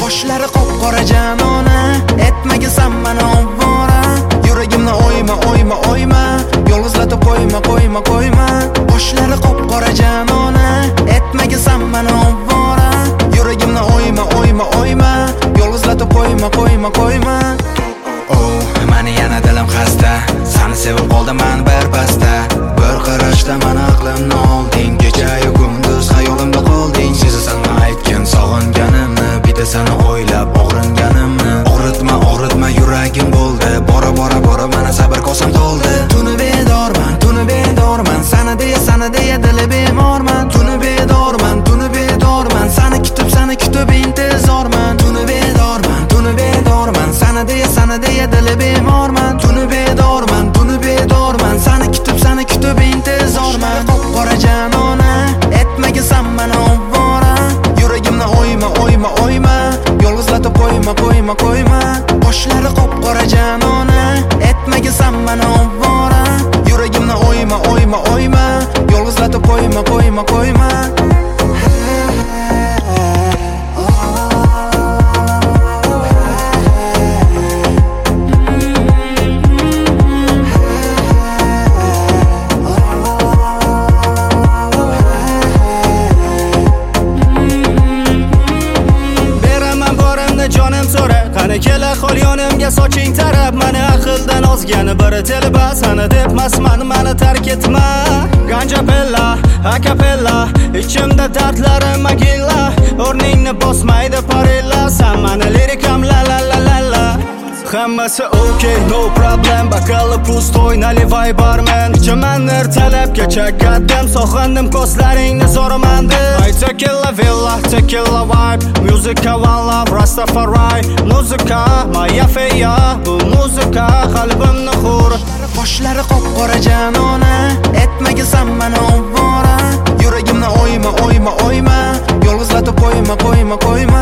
Qoshlari qop-qora janona, etmagisan meni ovvora. Yuragimni oyma, oyma, oyma, yolg'izlatib qo'yma, qo'yma, qo'yma. Qoshlari qop-qora janona, etmagisan meni ovvora. Yuragimni oyma, oyma, oyma, yolg'izlatib qo'yma, qo'yma, qo'yma. Oh, meni yana dilim xasta, seni sevib qoldim men barpasta. Bir qarashda meni aqlimni olding, kecha-yu kunduz xayolimda qolding. Sezasanmi aytgan sog'inganimni, bitta seni o'ylab og'ringanimni. Og'ritma, og'ritma yuragim bo'ldi, bora bora bora mana sabr kosam to'ldi. Tuni bedorman, sana deya dili bemorman. Tuni bedorman, seni kutib intizorman. Tuni bedorman, sana deya dili bemorman. Tuni bedorman, seni kutib intizorman. Qop-qora janona, etmagisan meni ovvora. Yuragimni oyma, oyma, oyma, yolg'izlatib qo'yma, qo'yma, qo'yma. Qoshlari qop-qora janona, etmagisan meni ovvora. Yuragimni oyma, oyma, oyma, yolg'izlatib qo'yma, qo'yma, qo'yma. Jonim so'ra, qani kela qol yonimga soching tarab. Meni aqldan ozgani biri telba, seni debmasman, meni tark etma. Ganja pella, akapella, ichimda dardlarim magilla. O'rningni bosmaydi parilla, sen meni lirikam la la la la la. Hammasi okay, no problem, bakali pustoy, naливай barman. Ichaman ertalabga chakkadim, sog'indim ko'zlaringni zo'raman deb. Ay tequila villa, tequila vibe, musica one love, Rastafari. Muzika, moya feya, bu muzika qalbimni xur. Qoshlari qop-qora janona, etmagisan meni ovvora. Yuragimni oyma, oyma, oyma, yolg'izlatib qo'yma, qo'yma, qo'yma.